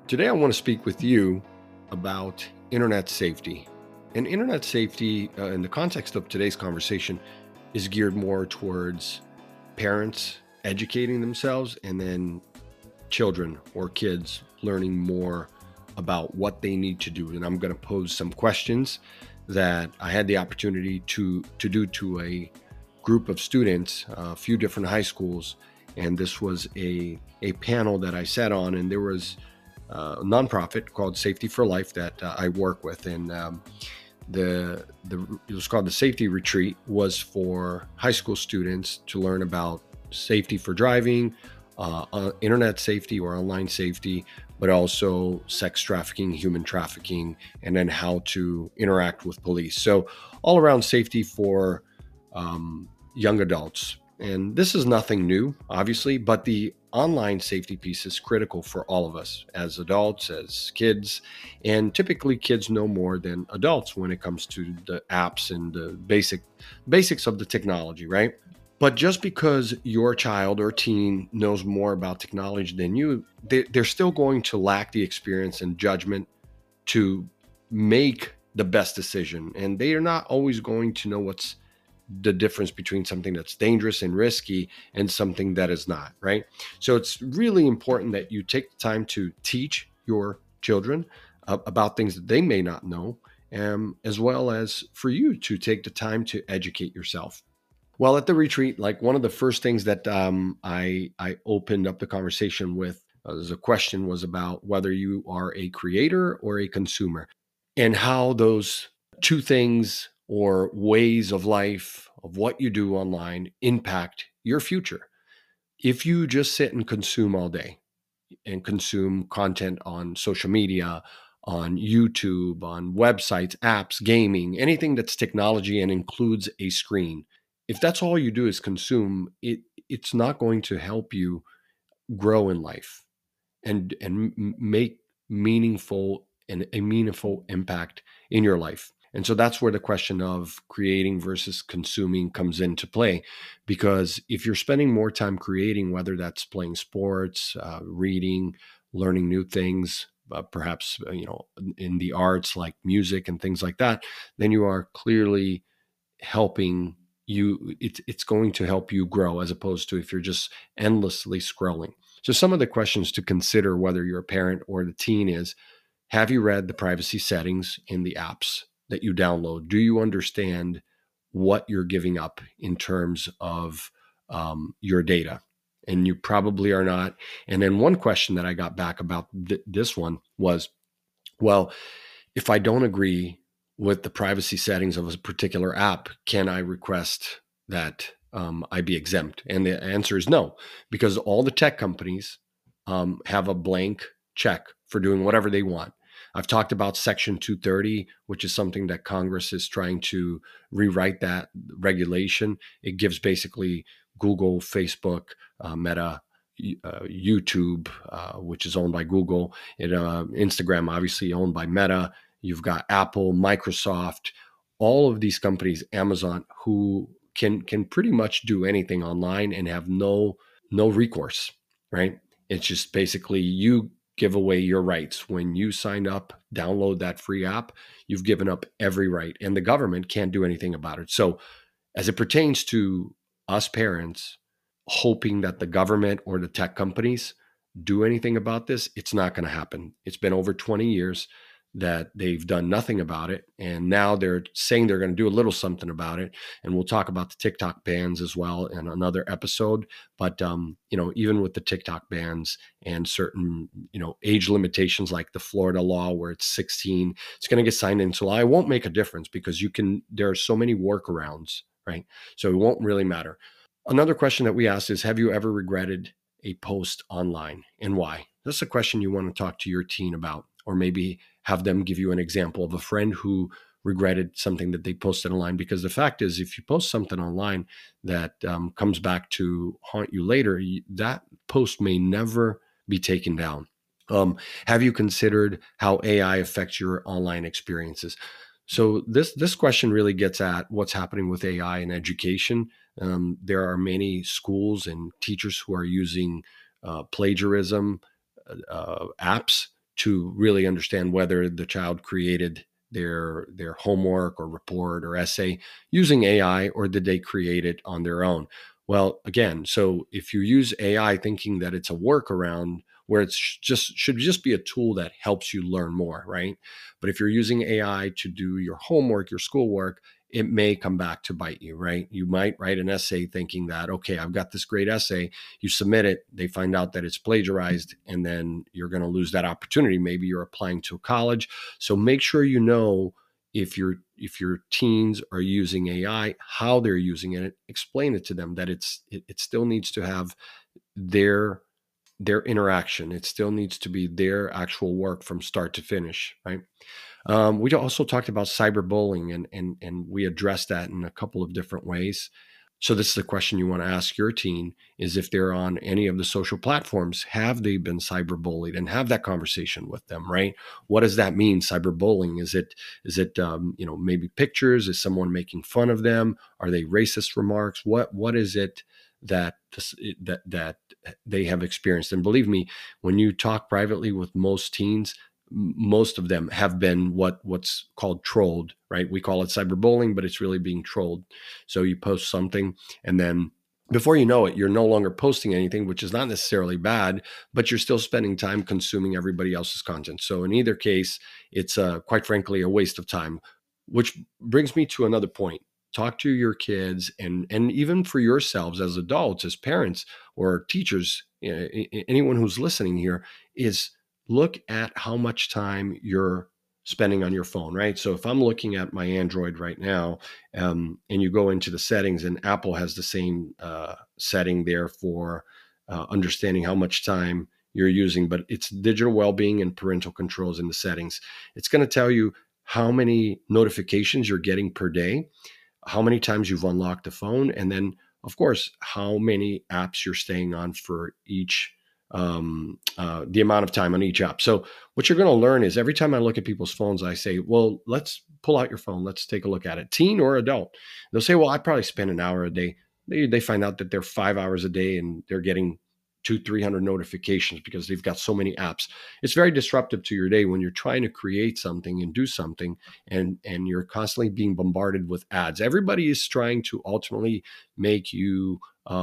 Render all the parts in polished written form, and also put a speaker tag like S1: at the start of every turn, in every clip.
S1: Today, I want to speak with you about internet safety. And internet safety, in the context of today's conversation, is geared more towards parents educating themselves and then children or kids learning more about what they need to do. And I'm going to pose some questions that I had the opportunity to do to a group of students, a few different high schools. And this was a panel that I sat on, and there was a nonprofit called Safety for Life that I work with, and it was called the Safety Retreat. Was for high school students to learn about safety for driving, internet safety or online safety, but also sex trafficking, human trafficking, and then how to interact with police. So all around safety for young adults. And this is nothing new, obviously, but the online safety piece is critical for all of us as adults, as kids. And typically kids know more than adults when it comes to the apps and the basics of the technology, right? But just because your child or teen knows more about technology than you, they're still going to lack the experience and judgment to make the best decision. And they are not always going to know what's the difference between something that's dangerous and risky and something that is not, right? So it's really important that you take the time to teach your children about things that they may not know, as well as for you to take the time to educate yourself. Well, at the retreat, like one of the first things that I opened up the conversation with as a question was about whether you are a creator or a consumer, and how those two things or ways of life of what you do online impact your future. If you just sit and consume all day and consume content on social media, on YouTube, on websites, apps, gaming, anything that's technology and includes a screen, if that's all you do is consume, it's not going to help you grow in life and make meaningful and a meaningful impact in your life. And so that's where the question of creating versus consuming comes into play. Because if you're spending more time creating, whether that's playing sports, reading, learning new things, perhaps in the arts like music and things like that, then you are clearly helping you. It's going to help you grow, as opposed to if you're just endlessly scrolling. So some of the questions to consider, whether you're a parent or the teen, is: have you read the privacy settings in the apps that you download? Do you understand what you're giving up in terms of your data? And you probably are not. And then one question that I got back about this one was, well, if I don't agree with the privacy settings of a particular app, can I request that I be exempt? And the answer is no, because all the tech companies have a blank check for doing whatever they want. I've talked about Section 230, which is something that Congress is trying to rewrite that regulation. It gives basically Google, Facebook, Meta, YouTube, which is owned by Google, Instagram, obviously owned by Meta. You've got Apple, Microsoft, all of these companies, Amazon, who can pretty much do anything online and have no recourse, right? It's just basically you give away your rights. When you sign up, download that free app, you've given up every right, and the government can't do anything about it. So as it pertains to us parents, hoping that the government or the tech companies do anything about this, it's not going to happen. It's been over 20 years that they've done nothing about it. And now they're saying they're going to do a little something about it. And we'll talk about the TikTok bans as well in another episode. But, even with the TikTok bans and certain, age limitations like the Florida law where it's 16, it's going to get signed into law. It won't make a difference because there are so many workarounds, right? So it won't really matter. Another question that we asked is, have you ever regretted a post online, and why? That's a question you want to talk to your teen about, or maybe have them give you an example of a friend who regretted something that they posted online. Because the fact is, if you post something online that comes back to haunt you later, that post may never be taken down. Have you considered how AI affects your online experiences? So this question really gets at what's happening with AI in education. There are many schools and teachers who are using plagiarism apps to really understand whether the child created their homework or report or essay using AI, or did they create it on their own. Well, again, so if you use AI thinking that it's a workaround where it's just should just be a tool that helps you learn more, right? But if you're using AI to do your homework, your schoolwork, it may come back to bite you, right? You might write an essay thinking that, okay, I've got this great essay. You submit it, they find out that it's plagiarized, and then you're going to lose that opportunity. Maybe you're applying to a college. So make sure you know if your teens are using AI, how they're using it, explain it to them that it still needs to have their their interaction. It still needs to be their actual work from start to finish, right? We also talked about cyberbullying, and we addressed that in a couple of different ways. So this is a question you want to ask your teen: is if they're on any of the social platforms, have they been cyberbullied, and have that conversation with them, right? What does that mean? Cyberbullying, is it maybe pictures? Is someone making fun of them? Are they racist remarks? What is it that that they have experienced? And believe me, when you talk privately with most teens, most of them have been what's called trolled, right? We call it cyberbullying, but it's really being trolled. So you post something, and then before you know it, you're no longer posting anything, which is not necessarily bad, but you're still spending time consuming everybody else's content. So in either case, it's quite frankly a waste of time. Which brings me to another point. Talk to your kids, and even for yourselves as adults, as parents or teachers, anyone who's listening here, is look at how much time you're spending on your phone, right? So if I'm looking at my Android right now, and you go into the settings, and Apple has the same setting there for understanding how much time you're using, but it's digital well-being and parental controls in the settings. It's going to tell you how many notifications you're getting per day, how many times you've unlocked the phone, and then, of course, how many apps you're staying on for each, the amount of time on each app. So what you're going to learn is every time I look at people's phones, I say, well, let's pull out your phone. Let's take a look at it, teen or adult. They'll say, well, I probably spend an hour a day. They find out that they're 5 hours a day, and they're getting 200-300 notifications because they've got so many apps. It's very disruptive to your day when you're trying to create something and do something, and you're constantly being bombarded with ads. Everybody is trying to ultimately make you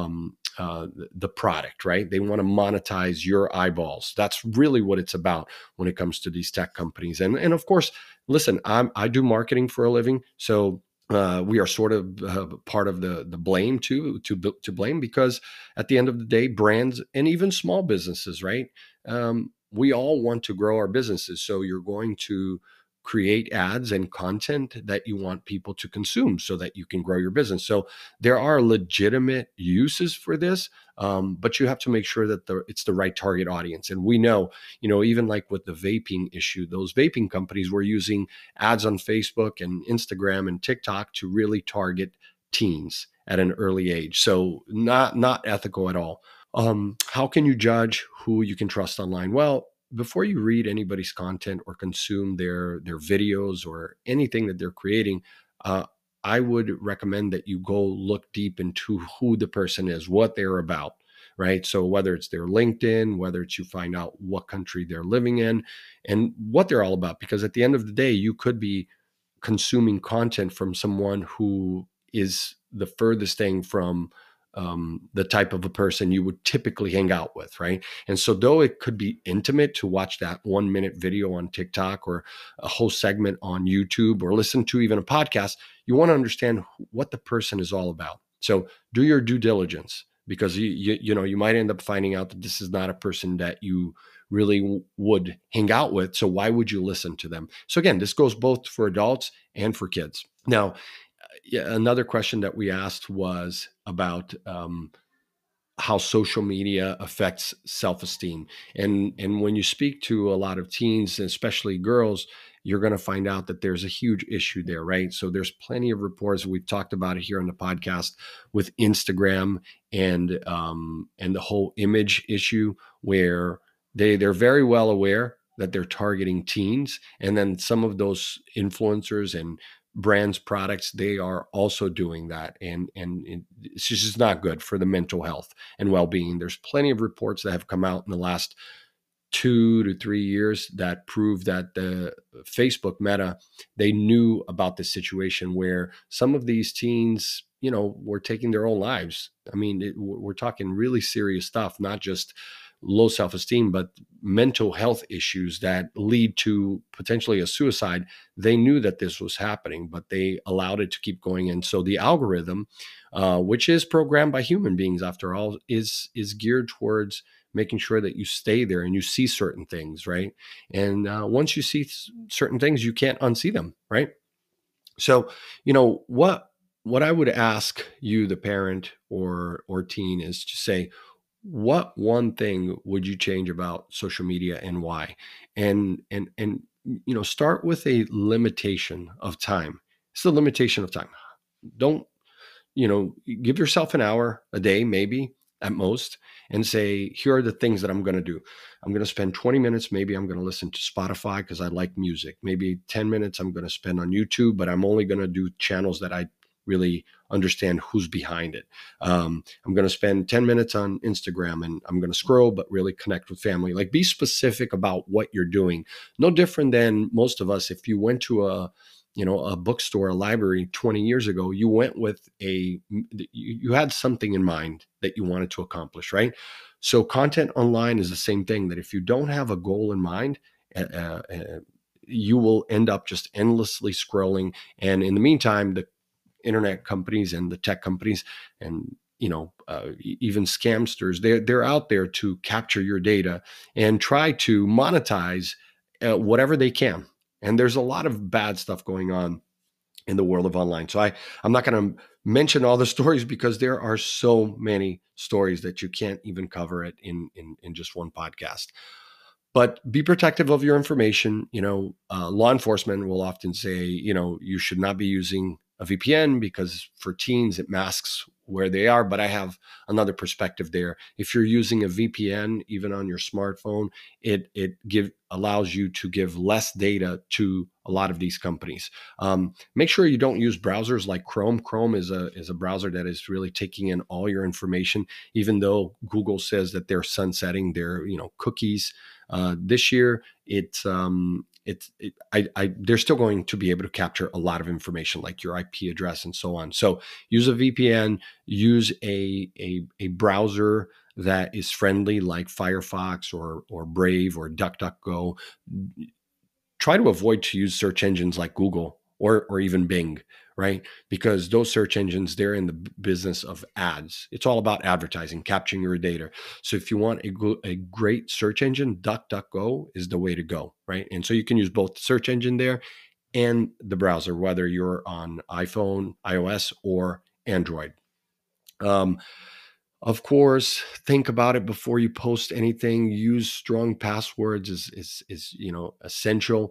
S1: the product, right? They want to monetize your eyeballs. That's really what it's about when it comes to these tech companies. And of course, listen, I do marketing for a living, so we are sort of part of the blame to blame, because at the end of the day, brands and even small businesses, right? We all want to grow our businesses, so you're going to create ads and content that you want people to consume so that you can grow your business. So there are legitimate uses for this, but you have to make sure that it's the right target audience. And we know, even like with the vaping issue, those vaping companies were using ads on Facebook and Instagram and TikTok to really target teens at an early age. So not ethical at all. How can you judge who you can trust online? Well, before you read anybody's content or consume their videos or anything that they're creating, uh, I would recommend that you go look deep into who the person is, what they're about, right? So whether it's their LinkedIn, whether it's you find out what country they're living in, and what they're all about, because at the end of the day, you could be consuming content from someone who is the furthest thing from the type of a person you would typically hang out with, right? And so, though it could be intimate to watch that 1 minute video on TikTok or a whole segment on YouTube or listen to even a podcast, you want to understand what the person is all about. So, do your due diligence, because you might end up finding out that this is not a person that you really would hang out with. So, why would you listen to them? So, again, this goes both for adults and for kids. Now, yeah, another question that we asked was about how social media affects self-esteem. And when you speak to a lot of teens, especially girls, you're going to find out that there's a huge issue there, right? So there's plenty of reports. We've talked about it here on the podcast with Instagram and the whole image issue, where they're very well aware that they're targeting teens, and then some of those influencers and brands products, they are also doing that, and it's just not good for the mental health and well-being. There's plenty of reports that have come out in the last 2 to 3 years that proved that the Facebook Meta, they knew about the situation where some of these teens, were taking their own lives. I mean, we're talking really serious stuff, not just low self-esteem, but mental health issues that lead to potentially a suicide. They knew that this was happening, but they allowed it to keep going. And so the algorithm, which is programmed by human beings after all, is geared towards making sure that you stay there and you see certain things, right? And once you see certain things, you can't unsee them, right? So, what I would ask you, the parent or teen, is to say, what one thing would you change about social media and why? And start with a limitation of time. It's the limitation of time. Don't give yourself an hour a day, maybe at most, and say, here are the things that I'm going to do. I'm going to spend 20 minutes. Maybe I'm going to listen to Spotify because I like music. Maybe 10 minutes I'm going to spend on YouTube, but I'm only going to do channels that I really understand who's behind it. I'm going to spend 10 minutes on Instagram and I'm going to scroll, but really connect with family. Like, be specific about what you're doing. No different than most of us. If you went to a bookstore, a library 20 years ago, you went with you had something in mind that you wanted to accomplish, right? So content online is the same thing, that if you don't have a goal in mind, you will end up just endlessly scrolling. And in the meantime, the internet companies and the tech companies and even scamsters, they're out there to capture your data and try to monetize whatever they can. And there's a lot of bad stuff going on in the world of online. So I'm not going to mention all the stories because there are so many stories that you can't even cover it in just one podcast. But be protective of your information. Law enforcement will often say, you should not be using a VPN because for teens, it masks where they are. But I have another perspective there. If you're using a VPN, even on your smartphone, it allows you to give less data to a lot of these companies. Make sure you don't use browsers like Chrome. Chrome is a browser that is really taking in all your information, even though Google says that they're sunsetting their cookies. This year, they're still going to be able to capture a lot of information like your IP address and so on. So use a VPN, use a browser that is friendly like Firefox or Brave or DuckDuckGo. Try to avoid to use search engines like Google or even Bing, right? Because those search engines, they're in the business of ads. It's all about advertising, capturing your data. So if you want a great search engine, DuckDuckGo is the way to go, right? And so you can use both the search engine there and the browser, whether you're on iPhone, iOS, or Android. Of course, think about it before you post anything. Use strong passwords is essential.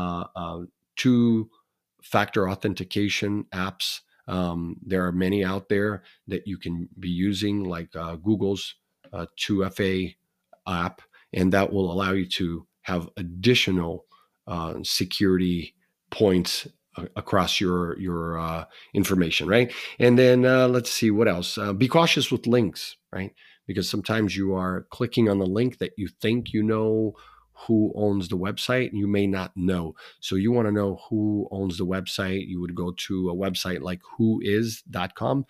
S1: Two-factor authentication apps. There are many out there that you can be using, like Google's 2FA app, and that will allow you to have additional security points across your information, right? And then let's see what else. Be cautious with links, right? Because sometimes you are clicking on the link that you think you know who owns the website, and you may not know. So you want to know who owns the website. You would go to a website like whois.com,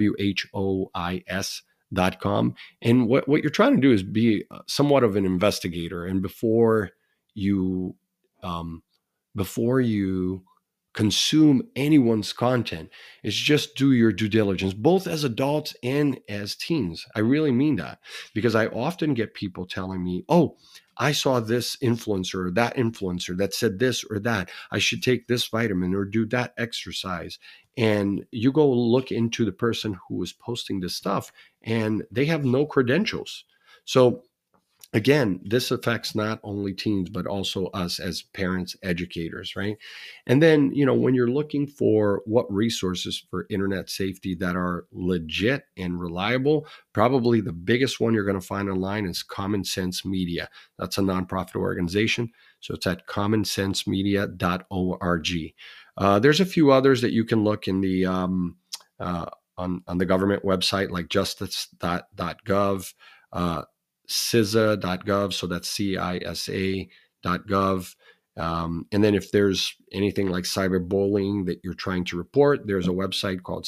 S1: WHOIS.com. And what you're trying to do is be somewhat of an investigator. And before you consume anyone's content, is just do your due diligence, both as adults and as teens. I really mean that, because I often get people telling me, oh, I saw this influencer or that influencer that said this or that. I should take this vitamin or do that exercise. And you go look into the person who was posting this stuff and they have no credentials. So again, this affects not only teens, but also us as parents, educators, right? And then, when you're looking for what resources for internet safety that are legit and reliable, probably the biggest one you're going to find online is Common Sense Media. That's a nonprofit organization. So it's at commonsensemedia.org. There's a few others that you can look in the on the government website, like justice.gov. cisa.gov. So that's CISA.gov. And then if there's anything like cyberbullying that you're trying to report, there's a website called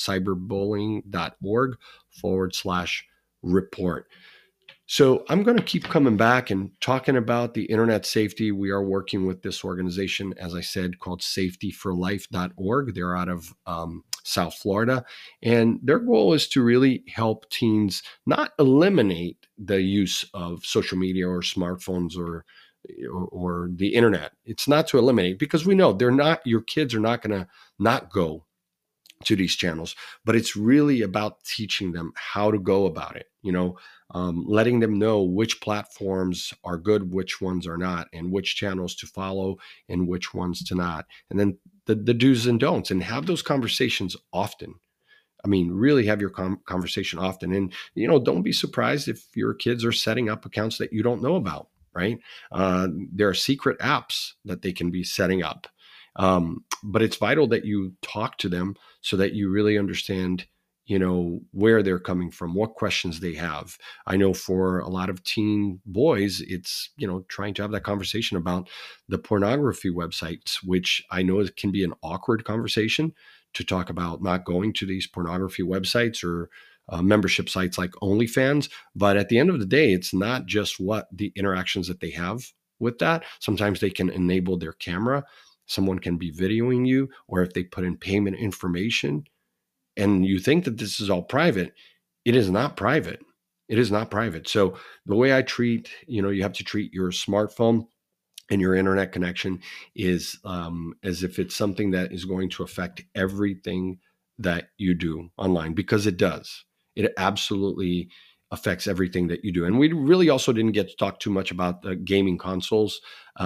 S1: cyberbullying.org/report. So I'm going to keep coming back and talking about the internet safety. We are working with this organization, as I said, called safetyforlife.org. They're out of South Florida. And their goal is to really help teens not eliminate the use of social media or smartphones or the internet. It's not to eliminate, because we know your kids are not going to not go to these channels, but it's really about teaching them how to go about it, letting them know which platforms are good, which ones are not, and which channels to follow and which ones to not. And then the do's and don'ts, and have those conversations often. I mean, really have your conversation often. And, don't be surprised if your kids are setting up accounts that you don't know about, right? There are secret apps that they can be setting up. But it's vital that you talk to them so that you really understand, where they're coming from, what questions they have. I know for a lot of teen boys, it's, trying to have that conversation about the pornography websites, which I know it can be an awkward conversation to talk about not going to these pornography websites or membership sites like OnlyFans. But at the end of the day, it's not just what the interactions that they have with that. Sometimes they can enable their camera. Someone can be videoing you, or if they put in payment information and you think that this is all private, it is not private. It is not private. So the way I treat, you have to treat your smartphone and your internet connection is as if it's something that is going to affect everything that you do online, because it does. It absolutely affects everything that you do. And we really also didn't get to talk too much about the gaming consoles,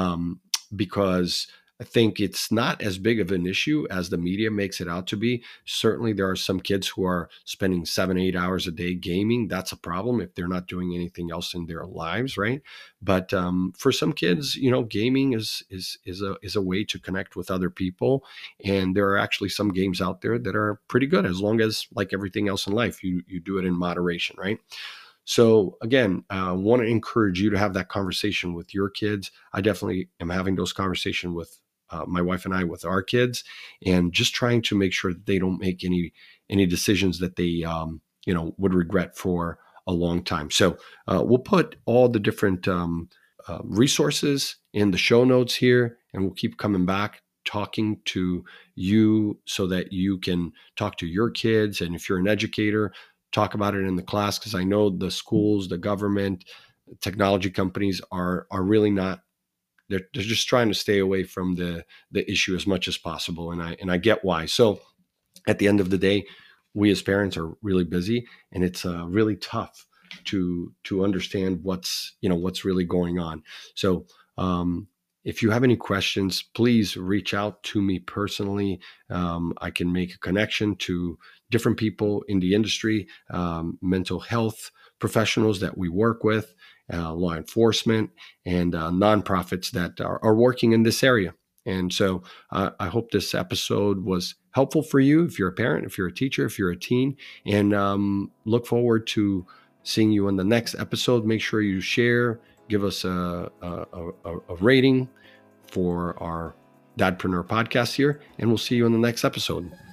S1: because I think it's not as big of an issue as the media makes it out to be. Certainly, there are some kids who are spending 7-8 hours a day gaming. That's a problem if they're not doing anything else in their lives, right? But for some kids, gaming is a way to connect with other people. And there are actually some games out there that are pretty good, as long as, like everything else in life, you do it in moderation, right? So again, I want to encourage you to have that conversation with your kids. I definitely am having those conversations with my wife and I with our kids, and just trying to make sure that they don't make any decisions that they would regret for a long time. So we'll put all the different resources in the show notes here, and we'll keep coming back talking to you so that you can talk to your kids. And if you're an educator, talk about it in the class, because I know the schools, the government, technology companies are really not. They're just trying to stay away from the issue as much as possible, and I get why. So at the end of the day, we as parents are really busy, and it's really tough to understand what's really going on. So if you have any questions, please reach out to me personally. I can make a connection to different people in the industry, mental health professionals that we work with, law enforcement, and nonprofits that are working in this area. And so I hope this episode was helpful for you, if you're a parent, if you're a teacher, if you're a teen, and look forward to seeing you on the next episode. Make sure you share, give us a rating for our Dadpreneur podcast here, and we'll see you in the next episode.